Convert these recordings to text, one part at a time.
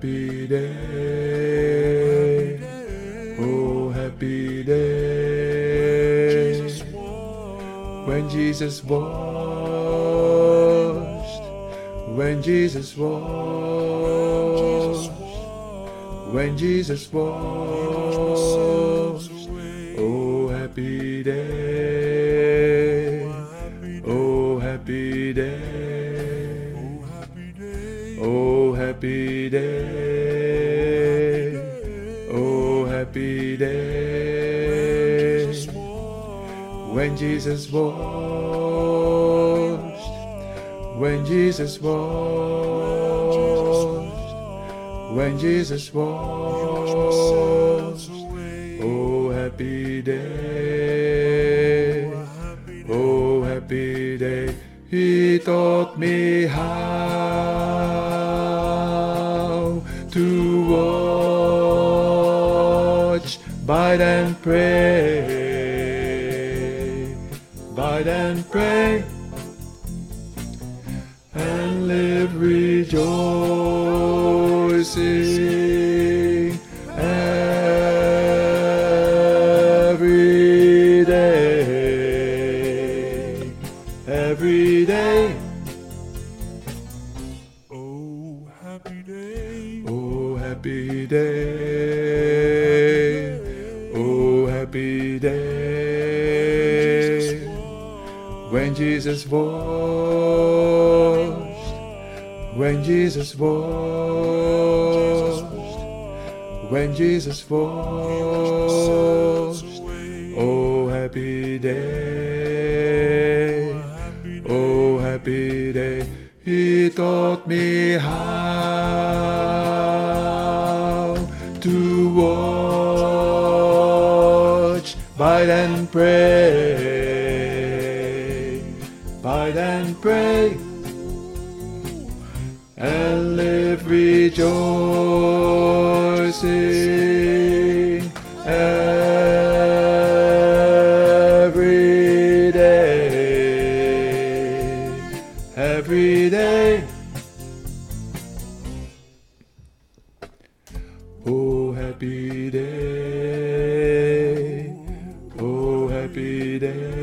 happy day. Oh, happy day. When Jesus washed, when Jesus washed, when Jesus washed. Oh, happy day. Oh, happy day. Oh, happy day. Oh, happy day. When Jesus washed, when Jesus washed, when Jesus washed. Oh, happy day. Oh, happy day. He taught me how to watch, bide and pray, bide and pray, and live rejoicing every day, every day. Oh, happy day. Oh, happy day. Oh, happy day. When Jesus washed, when Jesus washed, when Jesus washed. Oh, happy day. Oh, happy day. He taught me how to watch, bide and pray, bide and pray, and live rejoicing every day, every day. Oh, happy day. Oh, happy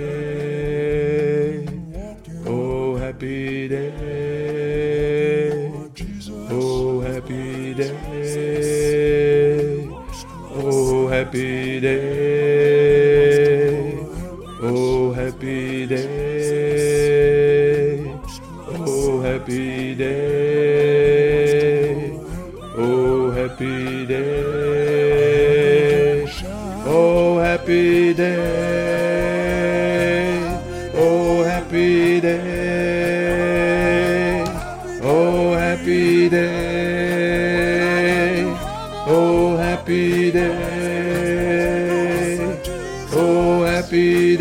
day. Oh, happy day. Oh, happy day. Oh, happy day. Oh, happy day. Oh, happy day. Oh, happy day. Oh, happy day. Oh, happy day. Oh, happy day. Oh, happy day. Oh, happy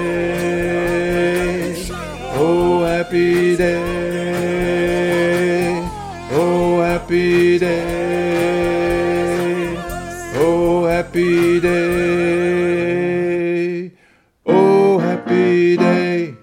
day. Oh, happy day. Oh, happy day.